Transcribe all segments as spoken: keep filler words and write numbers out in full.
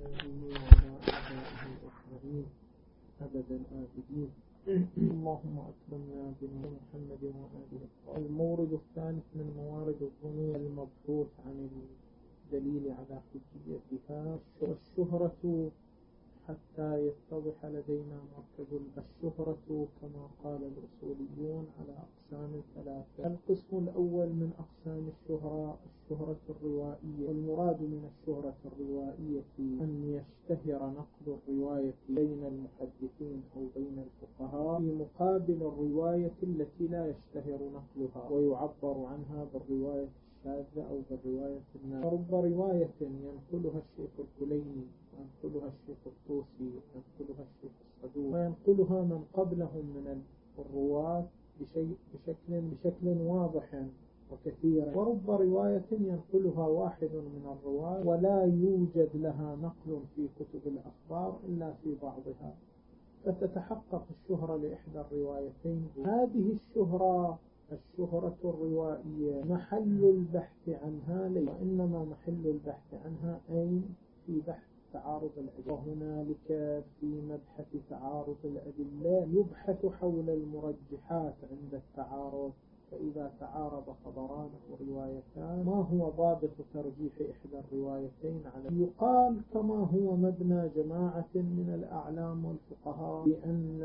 آله وعلى أعدائه أجمعين أبد الآبدين. اللهم أكرمنا بنور محمد وآله. المورد الثالث من موارد الظنون المبحوث عن الدليل على حجيتها الشهرة، حتى يتضح لدينا مركز الشهرة كما قال الأصوليون على أقسام ثلاثة. القسم الأول من أقسام الشهرة الشهرة الروائية. والمراد من الشهرة الروائية أن يشتهر نقل الرواية بين المحدثين أو بين الفقهاء في مقابل الرواية التي لا يشتهر نقلها، ويعبر عنها بالرواية الشاذة أو بالرواية النادرة. فرب رواية ينقلها الشيخ الكليني، وينقلها الشيخ الطوسي، وينقلها الشيخ الصدوق، وينقلها من قبلهم من الرواة بشيء بشكل بشكل واضح وكثير. ورب رواية ينقلها واحد من الرواة ولا يوجد لها نقل في كتب الأخبار إلا في بعضها، فتتحقق الشهرة لإحدى الروايتين. هذه الشهرة الشهرة الروائية محل البحث عنها ليس، وإنما محل البحث عنها أين؟ في بحث تعارض الأدلة. وهنالك في مبحث تعارض الأدلة يبحث حول المرجحات عند التعارض. فإذا تعارض خبران أو روايتان ما هو ضابط ترجيح إحدى الروايتين على؟ يقال كما هو مبنى جماعة من الأعلام والفقهاء بأن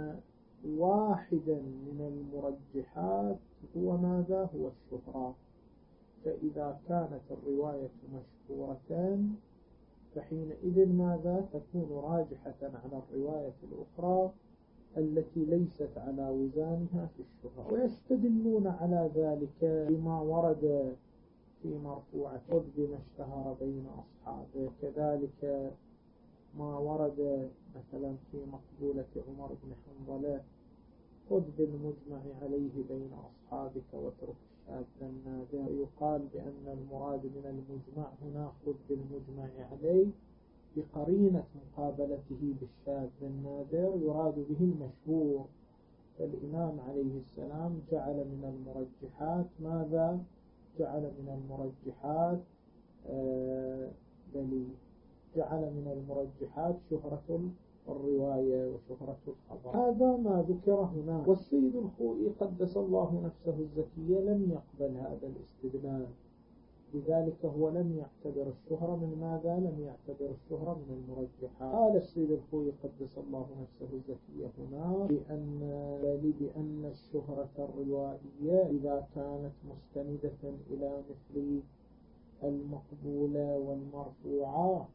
واحدا من المرجحات هو ماذا؟ هو الشهرة. فإذا كانت الرواية مشهورة فحينئذ ماذا؟ تكون راجحة على الرواية الأخرى التي ليست على وزانها في الشهرة. ويستدلون على ذلك بما ورد في مرفوعة خذ بما اشتهر بين أصحابه، كذلك ما ورد مثلا في مقبولة عمر بن حنظلة خذ بالمجمع عليه بين أصحابك واترك الشاذ النادر. يقال بأن المراد من المجمع هنا خذ بالمجمع عليه بقرينة مقابلته بالشاذ النادر، يراد به المشهور. فالإمام عليه السلام جعل من المرجحات ماذا؟ جعل من المرجحات آه بل جعل من المرجحات شهرة الرواية وشهرة الخبر. هذا ما ذكر هنا. والسيد الخوئي قدس الله نفسه الزكية لم يقبل هذا الاستدلال، لذلك هو لم يعتبر الشهرة من ماذا؟ لم يعتبر الشهرة من المرجحات. قال السيد الخوئي قدس الله نفسه الزكية هنا بأن بأن الشهرة الروائية إذا كانت مستندة إلى مثل المقبولة والمرفوعة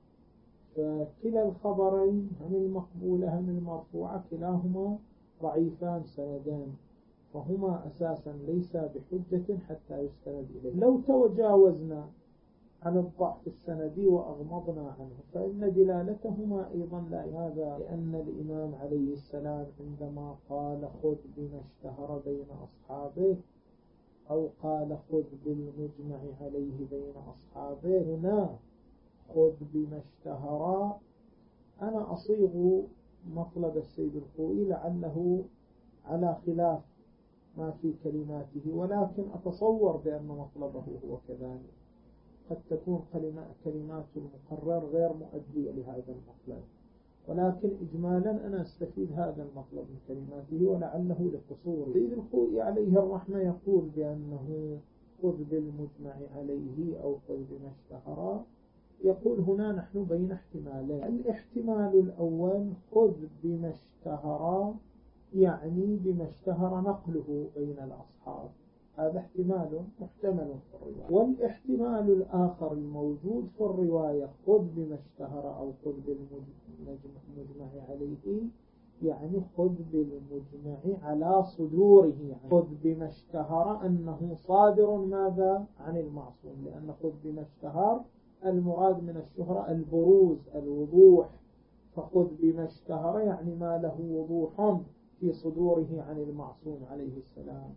فكلا الخبرين هم المقبولة هم المرفوعة كلاهما ضعيفان سندان، فهما أساسا ليس بحجة حتى يستند إليه. لو تجاوزنا عن الضعف السندي وأغمضنا عنه فإن دلالتهما أيضا لا. هذا لأن الإمام عليه السلام عندما قال خذ بما اشتهر بين أصحابه أو قال خذ بالمجمع عليه بين أصحابه، هنا خذ بما اشتهر أنا أصيغ مطلب السيد الخوئي لعله على خلاف ما في كلماته، ولكن أتصور بأن مطلبه هو كذلك. قد تكون كلمات المقرر غير مؤدية لهذا المطلب، ولكن إجمالا أنا أستفيد هذا المطلب من كلماته ولعله لقصور. السيد الخوئي عليه الرحمة يقول بأنه خذ بالمجمع عليه أو خذ بما اشتهر. يقول هنا نحن بين احتمالين. الاحتمال الأول خذ بما اشتهر يعني بما اشتهر نقله بين الأصحاب، هذا احتمال محتمل في الرواية. والاحتمال الآخر الموجود في الرواية خذ بما اشتهر أو خذ بالمجمع عليه يعني خذ بالمجمع على صدوره، يعني خذ بما اشتهر أنه صادر ماذا؟ عن المعصوم، لأن خذ بما اشتهر المراد من الشهرة البروز الوضوح، فخذ بما اشتهر يعني ما له وضوح في صدوره عن المعصوم عليه السلام.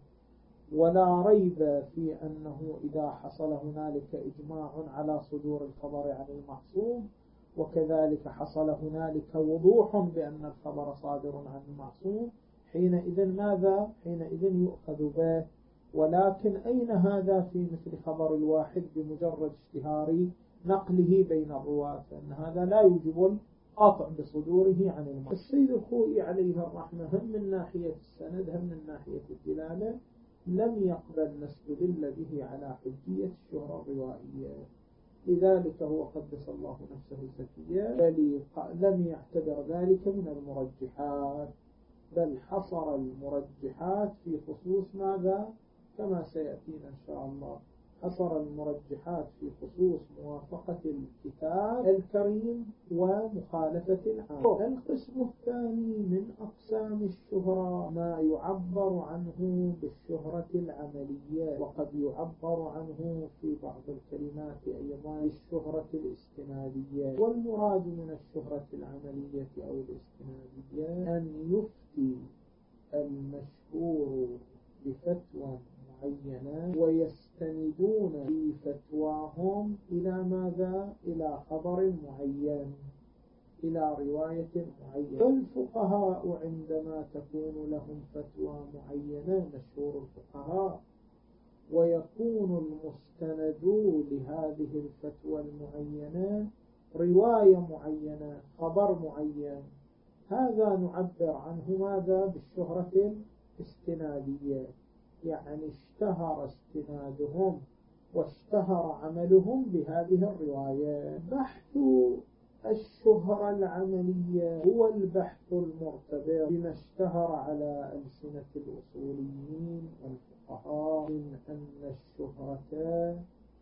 ولا ريب في أنه إذا حصل هنالك إجماع على صدور الخبر عن المعصوم وكذلك حصل هنالك وضوح بأن الخبر صادر عن المعصوم، حينئذ ماذا؟ حينئذ يؤخذ به. ولكن أين هذا في مثل خبر الواحد بمجرد اشتهار نقله بين الرواة، فإن هذا لا يوجب القطع بصدوره عن المرء. السيد الخوئي عليه الرحمة هم من ناحية السند هم من ناحية الدلالة لم يقبل نستدل به على حجية الشهرة الروائية، لذلك هو قدس الله نفسه الزكية لم يعتبر ذلك من المرجحات، بل حصر المرجحات في خصوص ماذا؟ كما سيأتينا إن شاء الله، حصر المرجحات في خصوص موافقة الكتاب الكريم ومخالفة العام. القسم الثاني من أقسام الشهرة ما يعبر عنه بالشهرة العملية، وقد يعبر عنه في بعض الكلمات أيضا بالشهرة الاستنادية. والمراد من الشهرة العملية أو الاستنادية أن يفتي المشهور بفتوى معينة ويستندون في فتواهم إلى ماذا؟ إلى خبر معين، إلى رواية معينة. فالفقهاء عندما تكون لهم فتوى معينة، مشهور الفقهاء، ويكون المستند لهذه الفتوى المعينة رواية معينة، خبر معين، هذا نعبر عنه ماذا؟ بالشهرة الاستنادية، يعني اشتهر استنادهم واشتهر عملهم بهذه الرواية. بحث الشهرة العملية هو البحث المرتبط بما اشتهر على ألسنة الأصوليين والفقهاء من أن الشهرة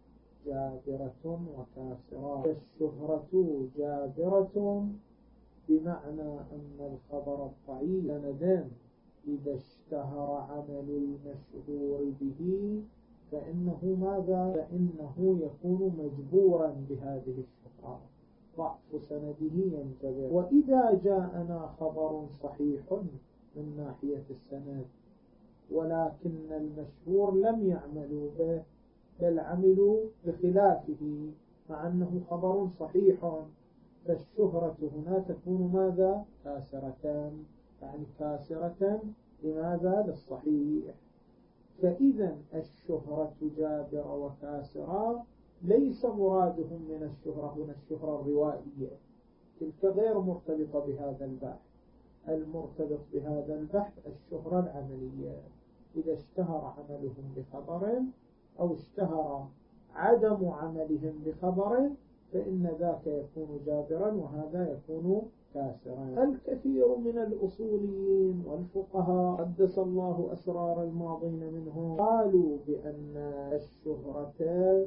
جابرة وكاسرة. الشهرة جابرة بمعنى أن الخبر الضعيف سندان إذا اشتهر عمل المشهور به فإنه ماذا؟ فإنه يكون مجبورا بهذه الشهرة، ضعف سنده ينجبر. وإذا جاءنا خبر صحيح من ناحية السند ولكن المشهور لم يعملوا به بل عملوا بخلافه مع أنه خبر صحيح، فالشهرة هنا تكون ماذا؟ كاسرة، يعني كاسرة لماذا؟ للصحيح. فإذا الشهرة جابرة وكاسرة ليس مرادهم من الشهرة هنا الشهرة الروائية، تلك غير مرتبطة بهذا البحث. المرتبط بهذا البحث الشهرة العملية، إذا اشتهر عملهم بخبر أو اشتهر عدم عملهم بخبر فإن ذاك يكون جابرا وهذا يكون كاسرا. الكثير من الأصوليين والفقهاء قدس الله أسرار الماضين منهم قالوا بأن الشهرة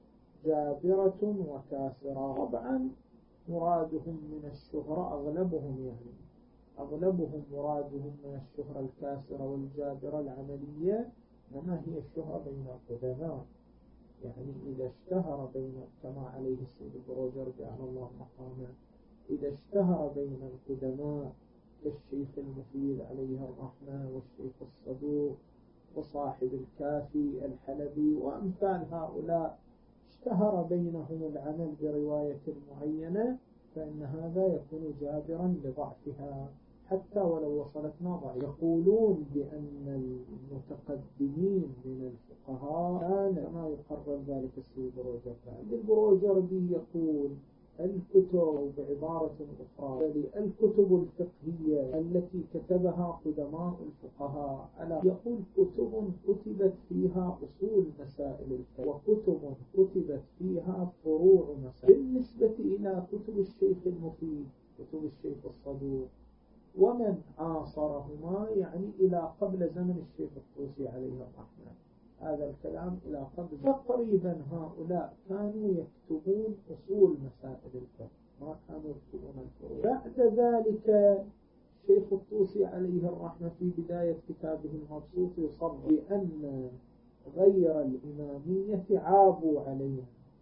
جابرة وكاسرة. طبعا مرادهم من الشهرة أغلبهم يعني أغلبهم مرادهم من الشهرة الكاسرة والجابرة العملية إنما هي الشهرة بين القدماء، يعني إذا اشتهر بين كما عليه السيد البروجر جعل الله مقامه، إذا اشتهر بين القدماء كالشيخ المفيد عليه الرحمة والشيخ الصدوق وصاحب الكافي الحلبي وأمثال هؤلاء، اشتهر بينهم العمل برواية معينة فإن هذا يكون جابرا لضعفها حتى ولو وصلتنا ضعف. يقولون بأن المتقدمين من الفقهاء كان كما يقرر ذلك السيد البروجردي. البروجردي يقول الكتب بعبارة أخرى الكتب الفقهية التي كتبها قدماء الفقهاء على يقول كتب كتبت فيها أصول مسائل الفقه وكتب كتبت فيها فروع مسائل. بالنسبة إلى كتب الشيخ المفيد كتب الشيخ الصدوق ومن عاصرهما يعني إلى قبل زمن الشيخ الطوسي عليه الرحمة، هذا الكلام إلى قبل تقريبا هؤلاء كانوا يكتبون أصول مسائل الفقه ما كانوا يكتبون الفروع. بعد ذلك الشيخ الطوسي عليه الرحمة في بداية كتابه المبسوط يصرح بأن غير الإمامية عابوا علينا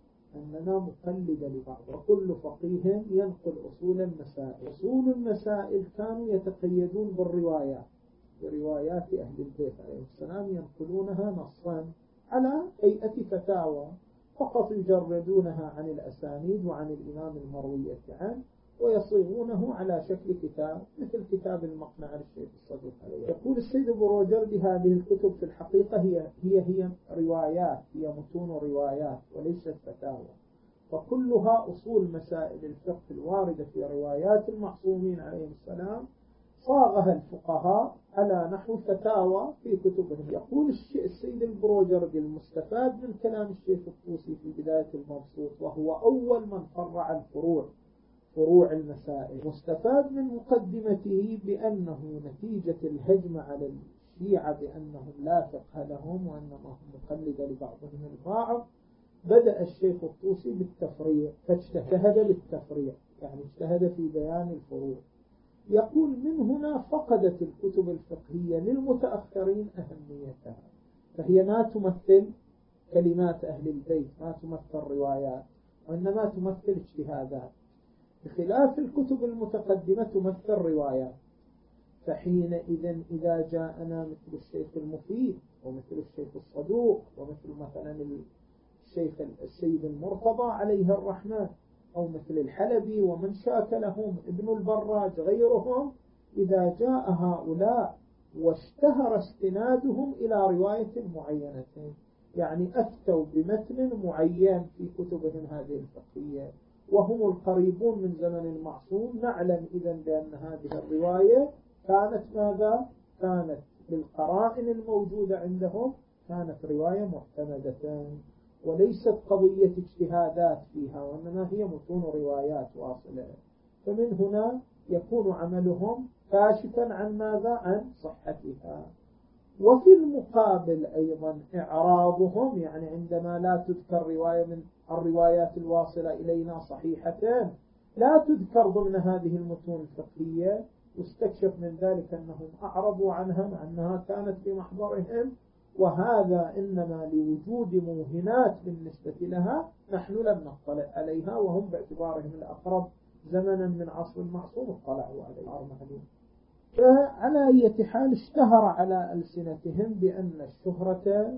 أننا مقلد لبعض وكل فقيه ينقل أصول المسائل. أصول المسائل كانوا يتقيدون بالروايات بروايات أهل البيت عليه السلام ينقلونها نصا على هيئة فتاوى فقط يجردونها عن الأسانيد وعن الإمام المروية عنه ويصيغونه على شكل كتاب مثل كتاب المقنع للشيخ الصدوق عليه. يقول السيد بروجردي هذه الكتب في الحقيقة هي هي هي روايات، هي متون روايات وليست فتاوى، فكلها أصول مسائل الفقه الواردة في روايات المعصومين عليهم السلام صاغها الفقهاء على نحو فتاوى في كتبهم. يقول السيد البروجردي المستفاد من كلام الشيخ الطوسي في بداية المبسوط، وهو أول من فرع الفروع فروع المسائل، مستفاد من مقدمته بأنه نتيجة الهجمة على الشيعة بأنهم لا فقه لهم وأنهم مقلدة لبعضهم البعض، بدأ الشيخ الطوسي بالتفريع، فاجتهد بالتفريع يعني اجتهد في بيان الفروع. يقول من هنا فقدت الكتب الفقهية للمتأخرين أهميتها، فهي ما تمثل كلمات أهل البيت، ما تمثل روايات، وإنما تمثل اجتهادات، بخلاف الكتب المتقدمة تمثل روايات. فحينئذ إذا جاءنا مثل الشيخ المفيد ومثل الشيخ الصدوق ومثل مثلا الشيخ السيد المرتضى عليه الرحمة أو مثل الحلبي ومن شاكلهم ابن البراج غيرهم، إذا جاء هؤلاء واشتهر استنادهم إلى رواية معينة، يعني أفتوا بمتن معين في كتبهم هذه الفقهية وهم القريبون من زمن المعصوم، نعلم إذن بأن هذه الرواية كانت ماذا؟ كانت بالقرائن الموجودة عندهم كانت رواية معتمدة وليست قضية اجتهادات فيها، وإنما هي متون روايات واصلة. فمن هنا يكون عملهم كاشفا عن ماذا؟ عن صحتها. وفي المقابل أيضا إعراضهم، يعني عندما لا تذكر رواية من الروايات الواصلة إلينا صحيحتين لا تذكر ضمن هذه المتون الفقهية، يستكشف من ذلك أنهم أعرضوا عنها مع أنها كانت في محضرهم، وهذا إنما لوجود موهنات بالنسبة لها نحن لم نطلع عليها، وهم باعتبارهم الأقرب زمنا من عصر المعصوم اطلعوا عليها. فعلى أي حال اشتهر على ألسنتهم بأن الشهرة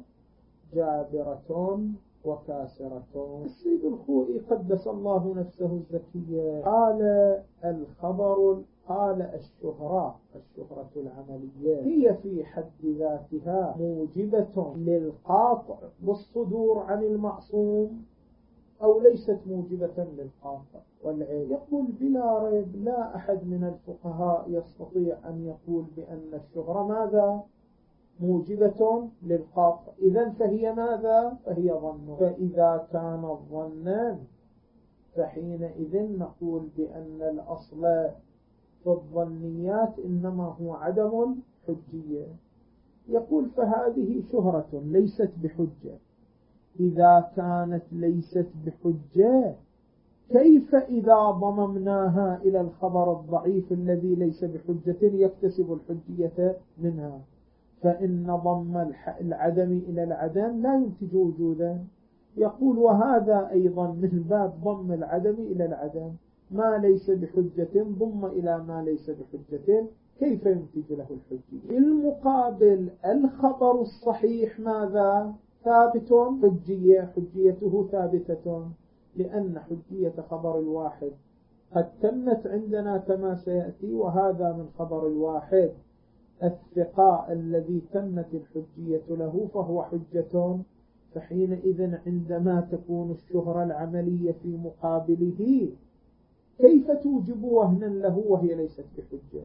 جابرة وكاسرة. السيد الخوئي قدس الله نفسه الزكية قال الخبر قال الشهرة الشهرة العملية هي في حد ذاتها موجبة للقاطع بالصدور عن المعصوم أو ليست موجبة للقاطع والعين. يقول بلا ريب لا أحد من الفقهاء يستطيع أن يقول بأن الشهرة ماذا؟ موجبة للقاطع، إذن فهي ماذا؟ فهي ظن. فإذا كان الظنان فحينئذ نقول بأن الأصل في الظنيات إنما هو عدم الحجية. يقول فهذه شهرة ليست بحجة، إذا كانت ليست بحجة كيف إذا ضممناها إلى الخبر الضعيف الذي ليس بحجة يكتسب الحجية منها؟ فإن ضم العدم إلى العدم لا ينتج وجودا. يقول وهذا أيضا من باب ضم العدم إلى العدم، ما ليس بحجة ضم إلى ما ليس بحجة كيف ينتج له الحجية؟ المقابل الخبر الصحيح ماذا؟ ثابت حجية، حجيته ثابتة، لأن حجية خبر الواحد قد تمت عندنا كما سيأتي، وهذا من خبر الواحد الثقاء الذي تمت الحجية له فهو حجة. فحينئذ عندما تكون الشهرة العملية في مقابله كيف توجب وهنا له وهي ليست بحجة؟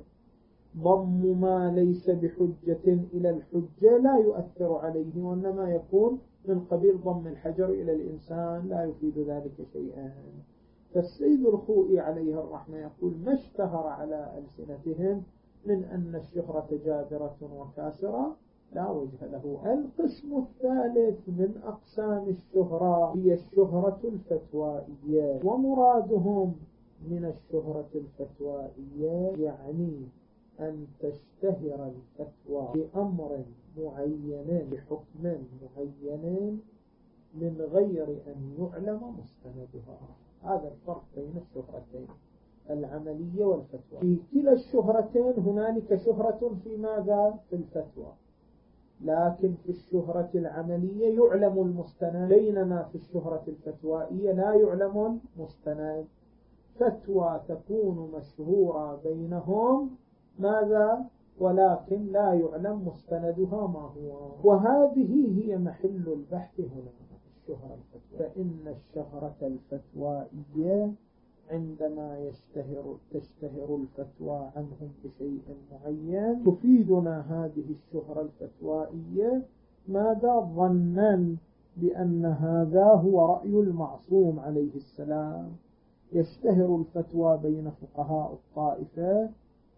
ضم ما ليس بحجة إلى الحجة لا يؤثر عليه، وإنما يكون من قبيل ضم الحجر إلى الإنسان، لا يفيد ذلك شيئا. فالسيد الخوئي عليه الرحمة يقول ما اشتهر على ألسنتهم من أن الشهرة جابرة وكاسرة لا وجه له. القسم الثالث من أقسام الشهرة هي الشهرة الفتوائية، ومرادهم من الشهرة الفتوائية يعني أن تشتهر الفتوى بأمر معين بحكم معين من غير أن يعلم مستندها. هذا الفرق بين الشهرتين العملية والفتوى. في كلا الشهرتين هنالك شهرة في ماذا؟ في الفتوى، لكن في الشهرة العملية يعلم المستند، بينما في الشهرة الفتوائية لا يعلم المستند. فتوى تكون مشهورة بينهم ماذا؟ ولكن لا يعلم مستندها ما هو، وهذه هي محل البحث هنا. الشهرة الفتوى، فإن الشهرة الفتوائية عندما يشتهر تشتهر الفتوى عنهم بشيء معين تفيدنا هذه الشهرة الفتوائية ماذا؟ ظنا بأن هذا هو رأي المعصوم عليه السلام. يشتهر الفتوى بين فقهاء الطائفة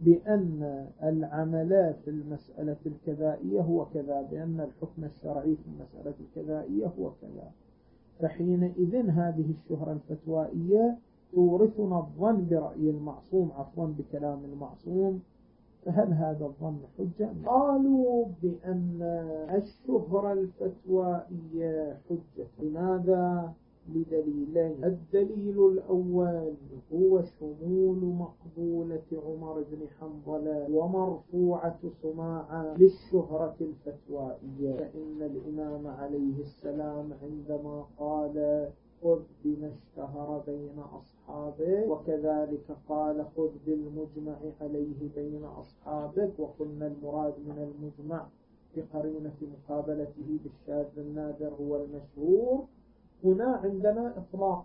بأن العمل في المسألة الكذائية هو كذا، بأن الحكم الشرعي في المسألة الكذائية هو كذا، فحينئذ هذه الشهرة الفتوائية تورثنا الظن برأي المعصوم، عفوا بكلام المعصوم. فهل هذا الظن حجة؟ قالوا بأن الشهرة الفتوائية حجة. لماذا؟ لدليلين. الدليل الأول هو شمول مقبولة عمر بن حنظلة ومرفوعة سماعة للشهرة الفتوائية، فإن الإمام عليه السلام عندما قال خذ بما اشتهر بين أصحابه، وكذلك قال خذ بالمجمع عليه بين أصحابه، وقلنا المراد من المجمع بقرينة مقابلته بالشاذ النادر هو المشهور. هنا عندنا إطلاق،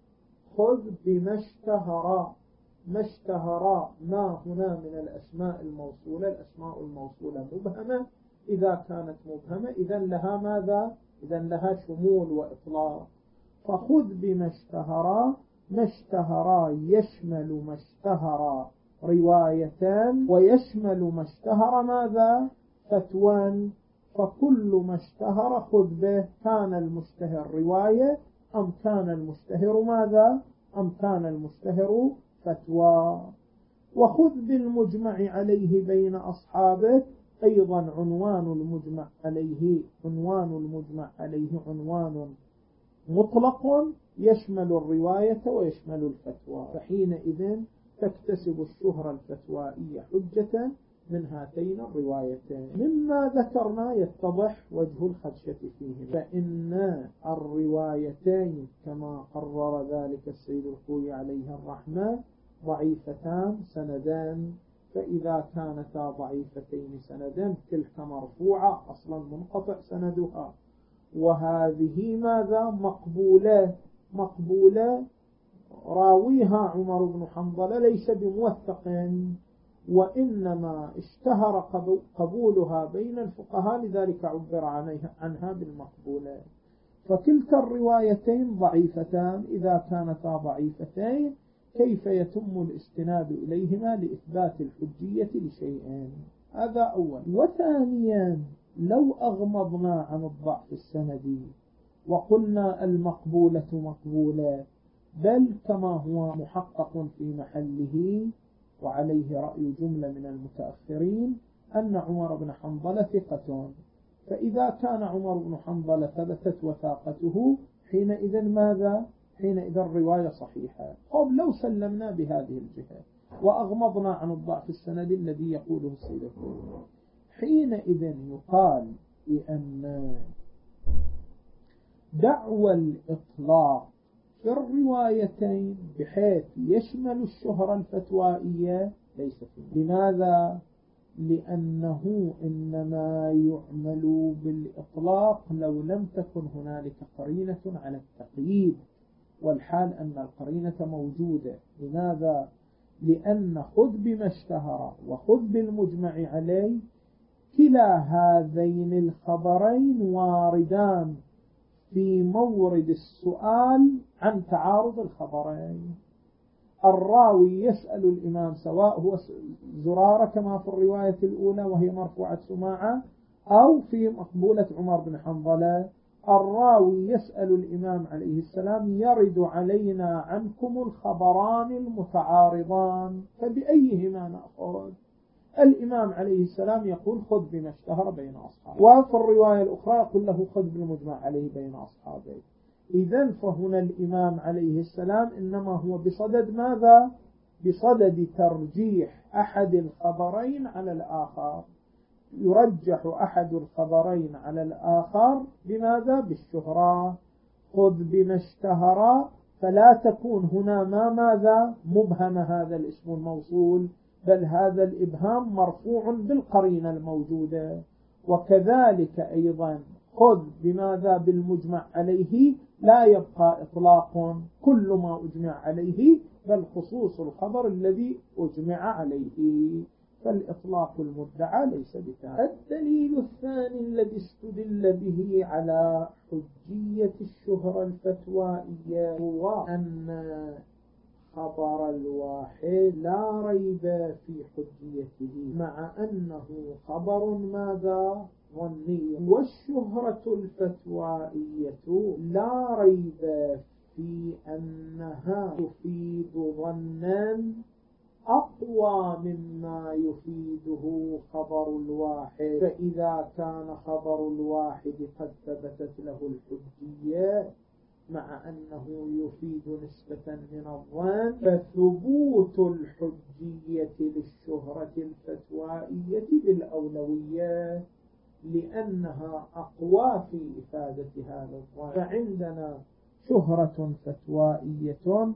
خذ بما اشتهر، ما اشتهر ما هنا من الأسماء الموصولة، الأسماء الموصولة مبهمة، إذا كانت مبهمة إذن لها ماذا؟ إذن لها شمول وإطلاق. فخذ بما اشتهر، ما اشتهر يشمل ما اشتهر روايتان، ويشمل ما اشتهر ماذا؟ فتوى. فكل ما اشتهر خذ به، كان المشتهر رواية أم كان المشتهر ماذا؟ أم كان المشتهر فتوى. وخذ بالمجمع عليه بين أصحابه، أيضا عنوان المجمع عليه عنوان المجمع عليه عنوان مطلق يشمل الرواية ويشمل الفتوى، فحينئذ تكتسب الشهرة الفتوائية حجة من هاتين الروايتين. مما ذكرنا يتضح وجه الخدشة فيه، فإن الروايتين كما قرر ذلك السيد الخوي عليه الرحمة ضعيفتان سندان، فإذا كانتا ضعيفتين سندا تلك مرفوعة أصلا منقطع سندها، وهذه ماذا؟ مقبولة مقبولة راويها عمر بن حنظلة ليس بموثق، وإنما اشتهر قبولها بين الفقهاء لذلك عبر عنها بالمقبولة. فكلتا الروايتين ضعيفتان، إذا كانتا ضعيفتين كيف يتم الاستناد إليهما لإثبات الحجية لشيئين؟ هذا أول. وثانيا لو أغمضنا عن الضعف السندي وقلنا المقبولة مقبولة، بل كما هو محقق في محله وعليه رأي جملة من المتأخرين أن عمر بن حنظلة ثقة، فإذا كان عمر بن حنظلة ثبتت وثاقته حينئذ ماذا؟ حينئذ الرواية صحيحة. طب لو سلمنا بهذه الجهة وأغمضنا عن الضعف السندي الذي يقوله السيد الخوي، حينئذ يقال بأن دعوى الإطلاق في الروايتين بحيث يشمل الشهرة الفتوائية ليس فيه. لماذا؟ لأنه إنما يعمل بالإطلاق لو لم تكن هنالك قرينة على التقييد، والحال أن القرينة موجودة. لماذا؟ لأن خذ بما اشتهر وخذ بالمجمع عليه كلا هذين الخبرين واردان في مورد السؤال عن تعارض الخبرين. الراوي يسأل الإمام سواء هو زرارة كما في الرواية الأولى وهي مرفوعة سماعة، أو في مقبولة عمر بن حنظلة، الراوي يسأل الإمام عليه السلام يرد علينا عنكم الخبران المتعارضان فبأيهما نأخذ؟ الإمام عليه السلام يقول خذ بما اشتهر بين أصحابه، وفي الرواية الأخرى يقول له خذ بالمجمع عليه بين أصحابه. إذن فهنا الإمام عليه السلام إنما هو بصدد ماذا؟ بصدد ترجيح أحد الخبرين على الآخر، يرجح أحد الخبرين على الآخر بماذا؟ بالشهرة. خذ بما اشتهر، فلا تكون هنا ما ماذا؟ مبهم هذا الاسم الموصول، بل هذا الإبهام مرفوع بالقرينة الموجودة. وكذلك أيضا خذ بماذا بالمجمع عليه، لا يبقى إطلاق كل ما أجمع عليه، بل خصوص الخبر الذي أجمع عليه، فالإطلاق المدعى ليس بتالي. الدليل الثاني الذي استدل به على حجية الشهرة الفتوائية هو أن خبر الواحد لا ريب في حجيته، مع أنه خبر ماذا؟ ظني. والشهرة الفتوائية لا ريب في أنها تفيد ظنا أقوى مما يفيده خبر الواحد، فإذا كان خبر الواحد قد ثبتت له الحجية مع أنه يفيد نسبة من الظن، فثبوت الحجية للشهرة الفتوائية بالأولوية لأنها أقوى في إفادة هذا الظن. فعندنا شهرة فتوائية،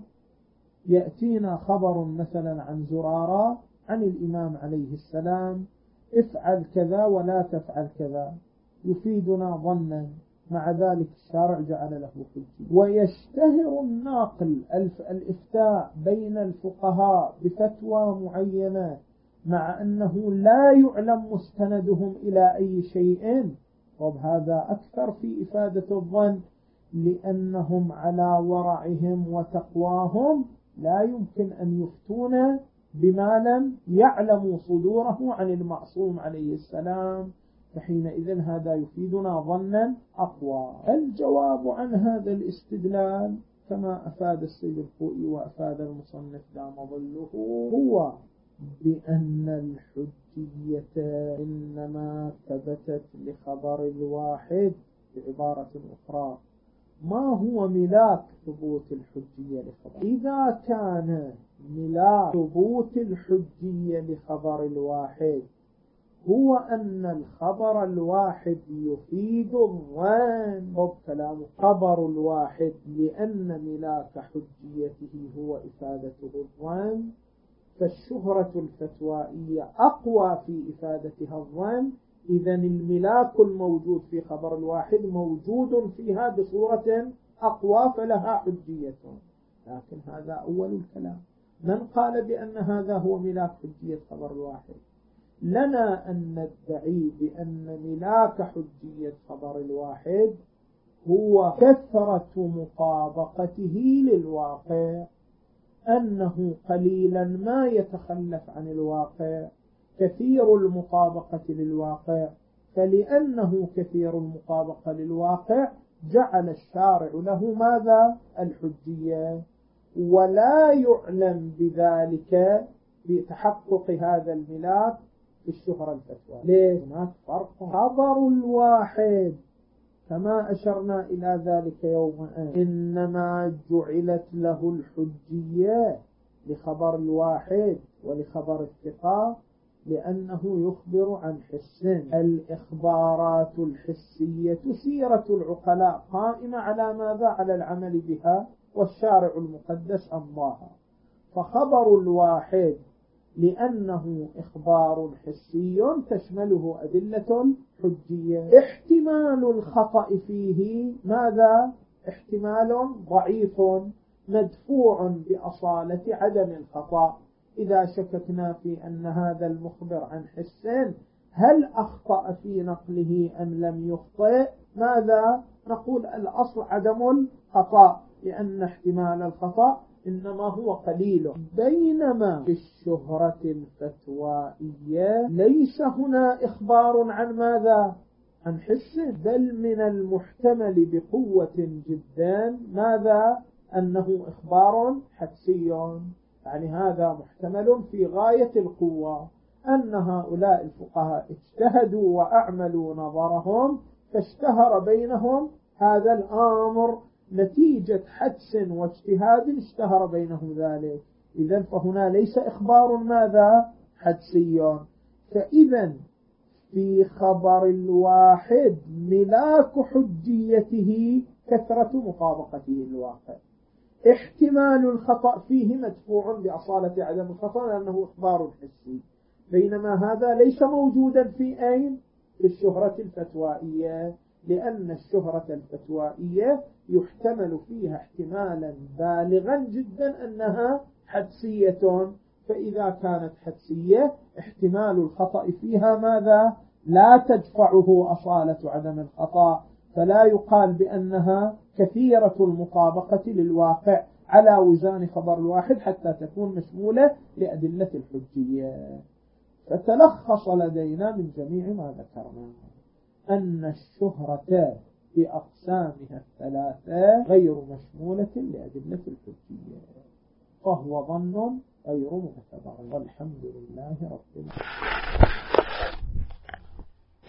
يأتينا خبر مثلا عن زرارة عن الإمام عليه السلام افعل كذا ولا تفعل كذا، يفيدنا ظنا، مع ذلك الشارع جعل له حجة. ويشتهر الناقل الإفتاء بين الفقهاء بفتوى معينة مع أنه لا يعلم مستندهم إلى أي شيء، وبهذا أكثر في إفادة الظن، لأنهم على ورعهم وتقواهم لا يمكن أن يفتون بما لم يعلموا صدوره عن المعصوم عليه السلام، فحينئذ هذا يفيدنا ظنا أقوى. الجواب عن هذا الاستدلال كما أفاد السيد الخوئي وأفاد المصنف دام ظله هو بأن الحجية إنما ثبتت لخبر الواحد. بعبارة أخرى، ما هو ملاك ثبوت الحجية لخبر؟ إذا كان ملاك ثبوت الحجية لخبر الواحد هو أن الخبر الواحد يفيد الظن، وبكلام خبر الواحد لأن ملاك حجيته هو إفادته الظن، فالشهرة الفتوائية أقوى في إفادتها الظن، إذن الملاك الموجود في خبر الواحد موجود فيها بصورة أقوى فلها حجية. لكن هذا أول الكلام. من قال بأن هذا هو ملاك حجية خبر الواحد؟ لنا أن ندعي بأن ملاك حجية خبر الواحد هو كثرة مطابقته للواقع، أنه قليلا ما يتخلف عن الواقع، كثير المطابقة للواقع، فلأنه كثير المطابقة للواقع جعل الشارع له ماذا؟ الحجية، ولا يعلم بذلك بتحقق هذا الملاك في الشهرة الفتوى. ليه؟ هناك فرق. خبر الواحد كما أشرنا إلى ذلك يوما إنما جعلت له الحجية لخبر الواحد ولخبر الثقة لأنه يخبر عن حس. الإخبارات الحسية سيرة العقلاء قائمة على ماذا؟ على العمل بها، والشارع المقدس أمضاها. فخبر الواحد لأنه إخبار حسي تشمله أدلة حجية، احتمال الخطأ فيه ماذا؟ احتمال ضعيف مدفوع بأصالة عدم الخطأ. إذا شككنا في أن هذا المخبر عن حس هل أخطأ في نقله أم لم يخطئ، ماذا نقول؟ الأصل عدم الخطأ، لأن احتمال الخطأ إنما هو قليل. بينما في الشهرة الفتوائية ليس هنا إخبار عن ماذا؟ عن حس، بل من المحتمل بقوة جدا ماذا؟ أنه إخبار حدسي. يعني هذا محتمل في غاية القوة، أن هؤلاء الفقهاء اجتهدوا وأعملوا نظرهم فاشتهر بينهم هذا الأمر نتيجة حدس واجتهاد اشتهر بينهم ذلك. إذن فهنا ليس إخبار ماذا؟ حدسي. فإذا في خبر الواحد ملاك حجيته كثرة مطابقته للواقع، احتمال الخطأ فيه مدفوع بأصالة عدم الخطأ لأنه إخبار حسي، بينما هذا ليس موجودا في أين؟ في الشهرة الفتوائية، لأن الشهرة الفتوائية يحتمل فيها احتمالا بالغا جدا أنها حدسية، فإذا كانت حدسية احتمال الخطأ فيها ماذا؟ لا تدفعه أصالة عدم الخطأ، فلا يقال بأنها كثيرة المطابقة للواقع على وزان خبر الواحد حتى تكون مشمولة لأدلة الحجية. فتلخص لدينا من جميع ما ذكرنا أن الشهرة بأقسامها الثلاثة غير مشمولة لأدلة الحجية، فهو ظن غير معتبر، والحمد لله رب العالمين.